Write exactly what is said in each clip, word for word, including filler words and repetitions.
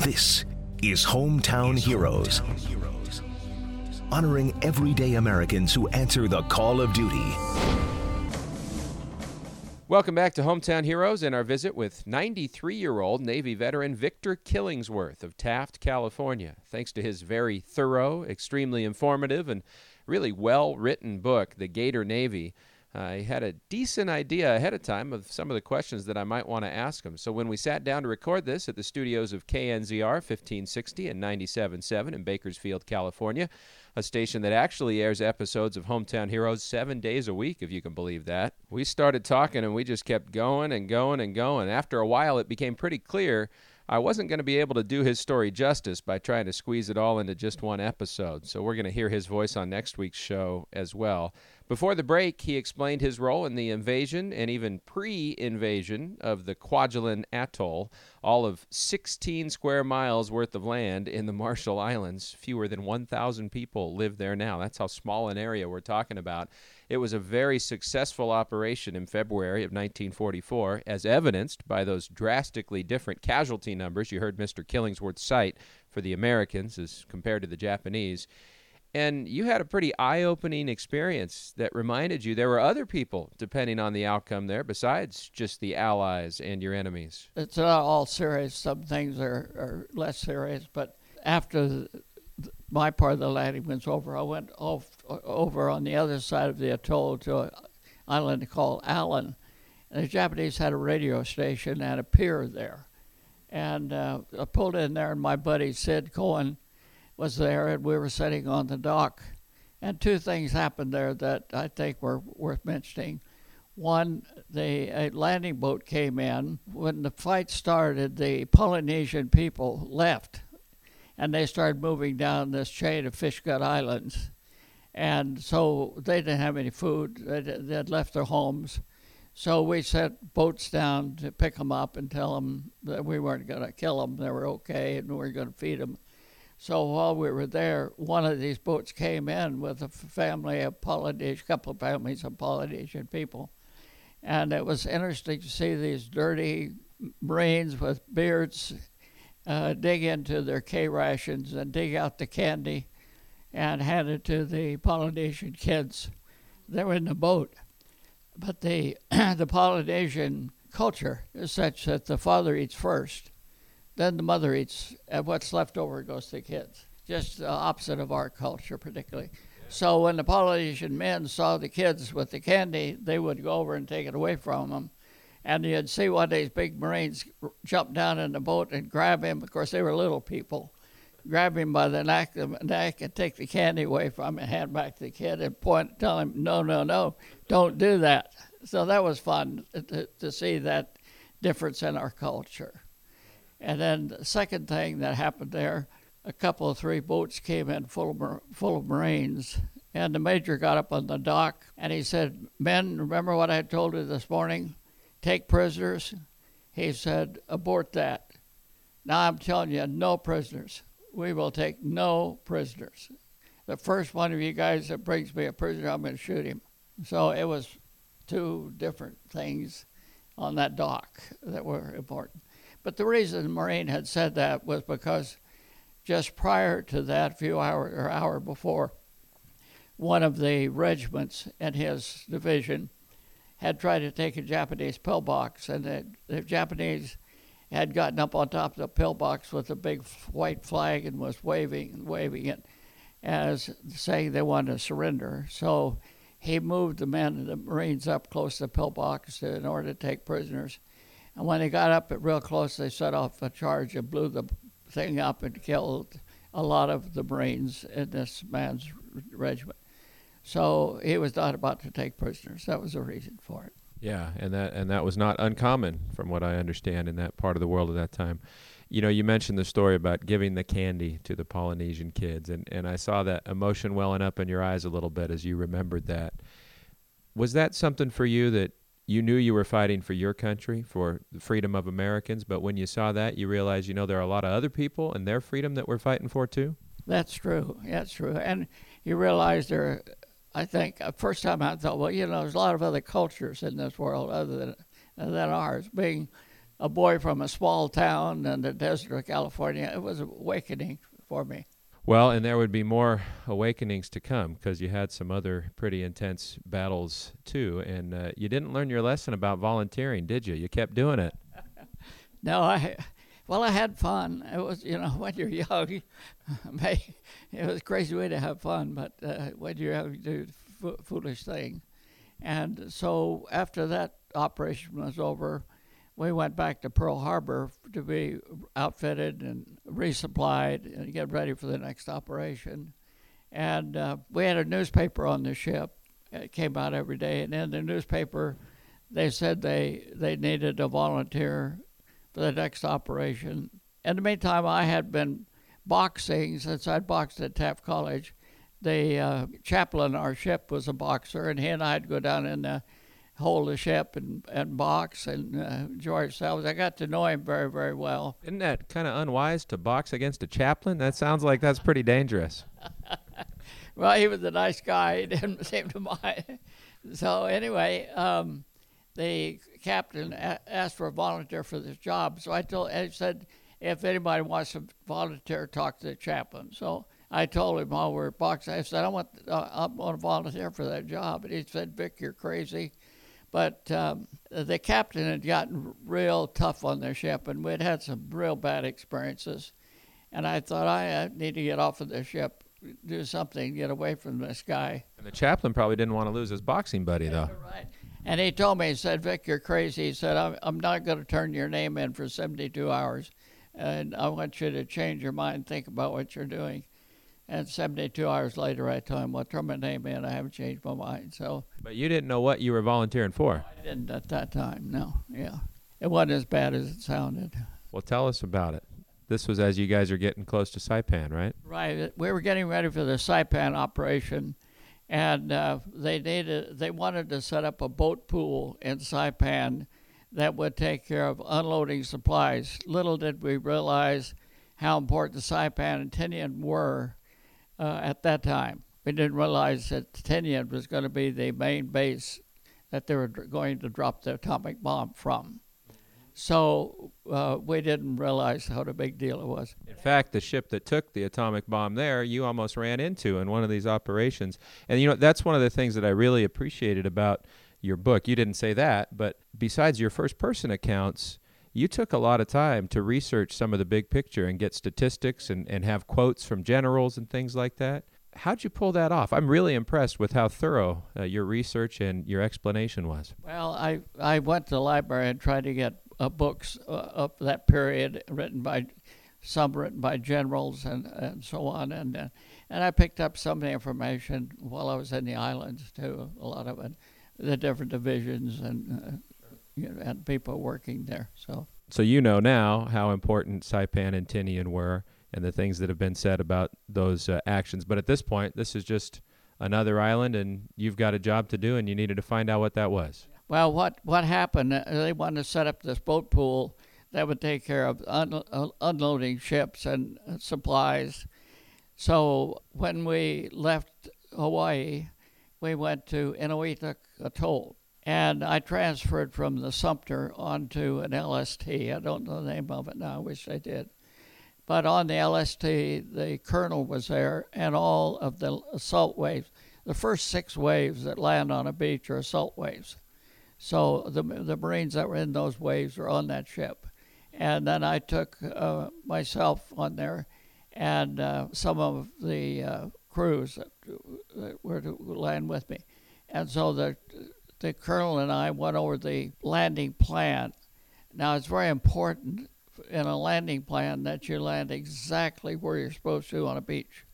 This is Hometown Heroes, honoring everyday Americans who answer the call of duty. Welcome back to Hometown Heroes and our visit with ninety-three-year-old Navy veteran Victor Killingsworth of Taft, California. Thanks to his very thorough, extremely informative, and really well-written book, The Gator Navy, I had a decent idea ahead of time of some of the questions that I might want to ask him. So when we sat down to record this at the studios of K N Z R fifteen sixty and ninety-seven point seven in Bakersfield, California, a station that actually airs episodes of Hometown Heroes seven days a week, if you can believe that, we started talking and we just kept going and going and going. After a while, it became pretty clear I wasn't going to be able to do his story justice by trying to squeeze it all into just one episode. So we're going to hear his voice on next week's show as well. Before the break, he explained his role in the invasion and even pre-invasion of the Kwajalein Atoll, all of sixteen square miles worth of land in the Marshall Islands. Fewer than one thousand people live there now. That's how small an area we're talking about. It was a very successful operation in February of nineteen forty-four, as evidenced by those drastically different casualty numbers you heard Mister Killingsworth cite for the Americans as compared to the Japanese. And you had a pretty eye-opening experience that reminded you there were other people depending on the outcome there besides just the Allies and your enemies. It's not all serious. Some things are, are less serious. But after the, my part of the landing was over, I went off, over on the other side of the atoll to an island called Allen. And the Japanese had a radio station and a pier there. And uh, I pulled in there, and my buddy Sid Cohen was there, and we were sitting on the dock. And two things happened there that I think were worth mentioning. One, the a landing boat came in. When the fight started, the Polynesian people left, and they started moving down this chain of Fishgut Islands. And so they didn't have any food. They had left their homes. So we sent boats down to pick them up and tell them that we weren't going to kill them. They were okay, and we were going to feed them. So while we were there, one of these boats came in with a family of Polynesian, couple of families of Polynesian people. And it was interesting to see these dirty Marines with beards uh, dig into their K-rations and dig out the candy and hand it to the Polynesian kids. They were in the boat. But the the Polynesian culture is such that the father eats first, then the mother eats, and what's left over goes to the kids. Just the opposite of our culture, particularly. So when the Polynesian men saw the kids with the candy, they would go over and take it away from them. And you'd see one of these big Marines jump down in the boat and grab him. Of course, they were little people. Grab him by the neck, the neck and take the candy away from him and hand back to the kid and point, tell him, no, no, no, don't do that. So that was fun to, to see that difference in our culture. And then the second thing that happened there, a couple of three boats came in full of, full of Marines, and the major got up on the dock, and he said, men, remember what I told you this morning? Take prisoners. He said, abort that. Now I'm telling you, no prisoners. We will take no prisoners. The first one of you guys that brings me a prisoner, I'm going to shoot him. So it was two different things on that dock that were important. But the reason the Marine had said that was because just prior to that, a few hours or hour before, one of the regiments in his division had tried to take a Japanese pillbox, and the, the Japanese had gotten up on top of the pillbox with a big white flag and was waving and waving it as saying they wanted to surrender. So he moved the men, the Marines, up close to the pillbox in order to take prisoners. And when they got up at real close, they set off a charge and blew the thing up and killed a lot of the Marines in this man's regiment. So he was not about to take prisoners. That was the reason for it. Yeah, and that and that was not uncommon from what I understand in that part of the world at that time. You know, you mentioned the story about giving the candy to the Polynesian kids, and, and I saw that emotion welling up in your eyes a little bit as you remembered that. Was that something for you that you knew you were fighting for your country, for the freedom of Americans, but when you saw that, you realized, you know, there are a lot of other people and their freedom that we're fighting for too? That's true. That's true. And you realize there, I think, uh, first time I thought, well, you know, there's a lot of other cultures in this world other than, than ours. Being a boy from a small town in the desert of California, it was an awakening for me. Well, and there would be more awakenings to come because you had some other pretty intense battles too, and uh, you didn't learn your lesson about volunteering, did you? You kept doing it. No, I, well, I had fun. It was, you know, when you're young, it was a crazy way to have fun, but uh, when you're having to do f- foolish thing. And so after that operation was over, we went back to Pearl Harbor to be outfitted and resupplied and get ready for the next operation. And uh, we had a newspaper on the ship. It came out every day. And in the newspaper, they said they, they needed a volunteer for the next operation. In the meantime, I had been boxing since I'd boxed at Taft College. The uh, chaplain on our ship was a boxer, and he and I'd go down in the hold the ship and, and box and uh, enjoy ourselves. I got to know him very, very well. Isn't that kind of unwise to box against a chaplain? That sounds like that's pretty dangerous. Well, he was a nice guy. He didn't seem to mind. So anyway, um, the captain a- asked for a volunteer for this job. So I told, I said, if anybody wants to volunteer, talk to the chaplain. So I told him while we were boxing, I said, I want, uh, I want to volunteer for that job. And he said, Vic, you're crazy. But um, the captain had gotten real tough on their ship, and we'd had some real bad experiences. And I thought, I, I need to get off of the ship, do something, get away from this guy. And the chaplain probably didn't want to lose his boxing buddy, though. Right. And he told me, he said, Vic, you're crazy. He said, I'm, I'm not going to turn your name in for seventy-two hours. And I want you to change your mind, think about what you're doing. And seventy-two hours later, I told him, well, turn my name in. I haven't changed my mind. So. But you didn't know what you were volunteering for. I didn't at that time, no. Yeah. It wasn't as bad as it sounded. Well, tell us about it. This was as you guys are getting close to Saipan, right? Right. We were getting ready for the Saipan operation, and uh, they needed, they wanted to set up a boat pool in Saipan that would take care of unloading supplies. Little did we realize how important Saipan and Tinian were uh, at that time. We didn't realize that Tinian was going to be the main base that they were going to drop the atomic bomb from. So uh, we didn't realize how the big deal it was. In fact, the ship that took the atomic bomb there, you almost ran into in one of these operations. And, you know, that's one of the things that I really appreciated about your book. You didn't say that, but besides your first-person accounts, you took a lot of time to research some of the big picture and get statistics and, and have quotes from generals and things like that. How'd you pull that off? I'm really impressed with how thorough uh, your research and your explanation was. Well, I, I went to the library and tried to get uh, books uh, of that period written by, some written by generals and, and so on. And, uh, and I picked up some of the information while I was in the islands, too, a lot of it, the different divisions and, uh, you know, and people working there. So. So you know now how important Saipan and Tinian were and the things that have been said about those uh, actions. But at this point, this is just another island, and you've got a job to do, and you needed to find out what that was. Well, what, what happened, uh, they wanted to set up this boat pool that would take care of un- uh, unloading ships and uh, supplies. So when we left Hawaii, we went to Inuit Atoll. And I transferred from the Sumter onto an L S T. I don't know the name of it now. I wish I did. But on the L S T, the colonel was there, and all of the assault waves. The first six waves that land on a beach are assault waves. So the the Marines that were in those waves were on that ship. And then I took uh, myself on there and uh, some of the uh, crews that, that were to land with me. And so the the colonel and I went over the landing plan. Now, it's very important in a landing plan that you land exactly where you're supposed to on a beach.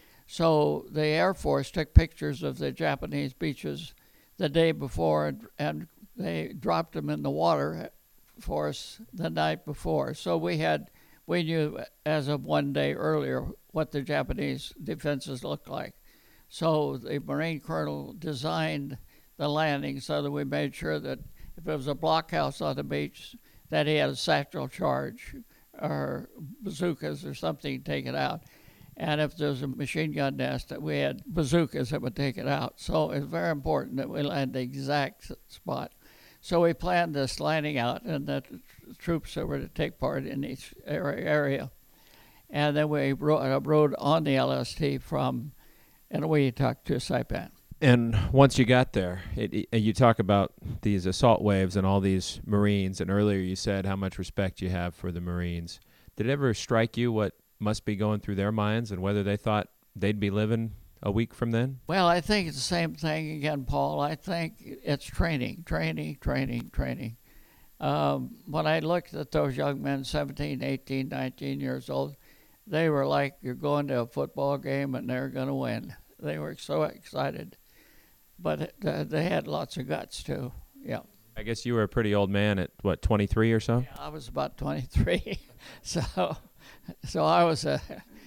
So the Air Force took pictures of the Japanese beaches the day before, and, and they dropped them in the water for us the night before. So we had, we knew as of one day earlier what the Japanese defenses looked like. So the Marine colonel designed the landing so that we made sure that if it was a blockhouse on the beach, that he had a satchel charge or bazookas or something to take it out. And if there was a machine gun nest, that we had bazookas that would take it out. So it's very important that we land the exact spot. So we planned this lining out, and the troops that were to take part in each area. And then we rode, rode on the L S T from Eniwetok to Saipan. And once you got there, it, it, you talk about these assault waves and all these Marines, and earlier you said how much respect you have for the Marines. Did it ever strike you what must be going through their minds and whether they thought they'd be living a week from then? Well, I think it's the same thing again, Paul. I think it's training, training, training, training. Um, when I looked at those young men, seventeen, eighteen, nineteen years old, they were like you're going to a football game and they're going to win. They were so excited. But uh, they had lots of guts, too. Yeah. I guess you were a pretty old man at, what, twenty-three or so? Yeah, I was about twenty-three. so so I was a,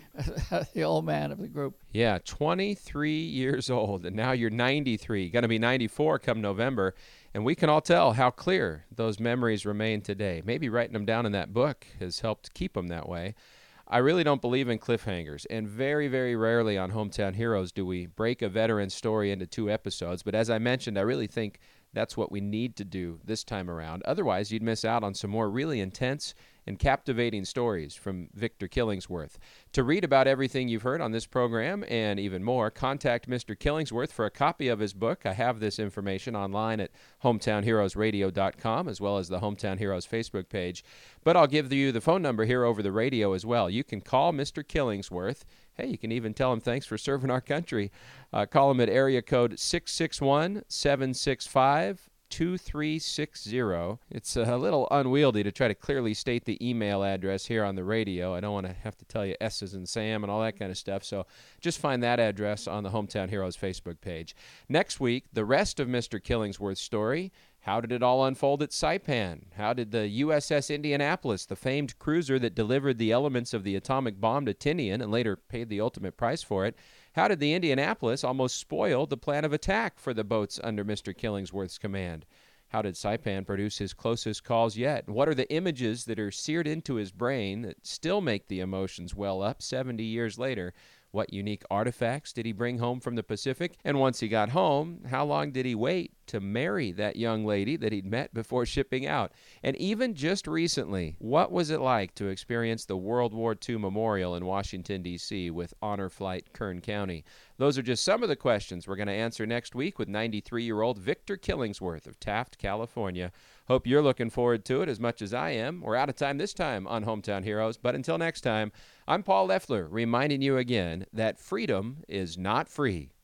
the old man of the group. Yeah, twenty-three years old, and now you're ninety-three. Going to be ninety-four come November, and we can all tell how clear those memories remain today. Maybe writing them down in that book has helped keep them that way. I really don't believe in cliffhangers, and very, very rarely on Hometown Heroes do we break a veteran story into two episodes. But as I mentioned, I really think that's what we need to do this time around. Otherwise, you'd miss out on some more really intense and captivating stories from Victor Killingsworth. To read about everything you've heard on this program and even more, contact Mister Killingsworth for a copy of his book. I have this information online at hometown heroes radio dot com as well as the Hometown Heroes Facebook page. But I'll give you the phone number here over the radio as well. You can call Mister Killingsworth. Hey, you can even tell him thanks for serving our country. Uh, call him at area code six six one, seven six five, two three six zero. It's a little unwieldy to try to clearly state the email address here on the radio. I don't want to have to tell you S's and Sam and all that kind of stuff, so just find that address on the Hometown Heroes Facebook page. Next week, the rest of Mister Killingsworth's story. How did it all unfold at Saipan? How did the U S S Indianapolis, the famed cruiser that delivered the elements of the atomic bomb to Tinian and later paid the ultimate price for it, how did the Indianapolis almost spoil the plan of attack for the boats under Mister Killingsworth's command? How did Saipan produce his closest calls yet? What are the images that are seared into his brain that still make the emotions well up seventy years later? What unique artifacts did he bring home from the Pacific? And once he got home, how long did he wait to marry that young lady that he'd met before shipping out? And even just recently, what was it like to experience the World War Two Memorial in Washington, D C with Honor Flight Kern County? Those are just some of the questions we're going to answer next week with ninety-three-year-old Victor Killingsworth of Taft, California. Hope you're looking forward to it as much as I am. We're out of time this time on Hometown Heroes, but until next time, I'm Paul Leffler, reminding you again that freedom is not free.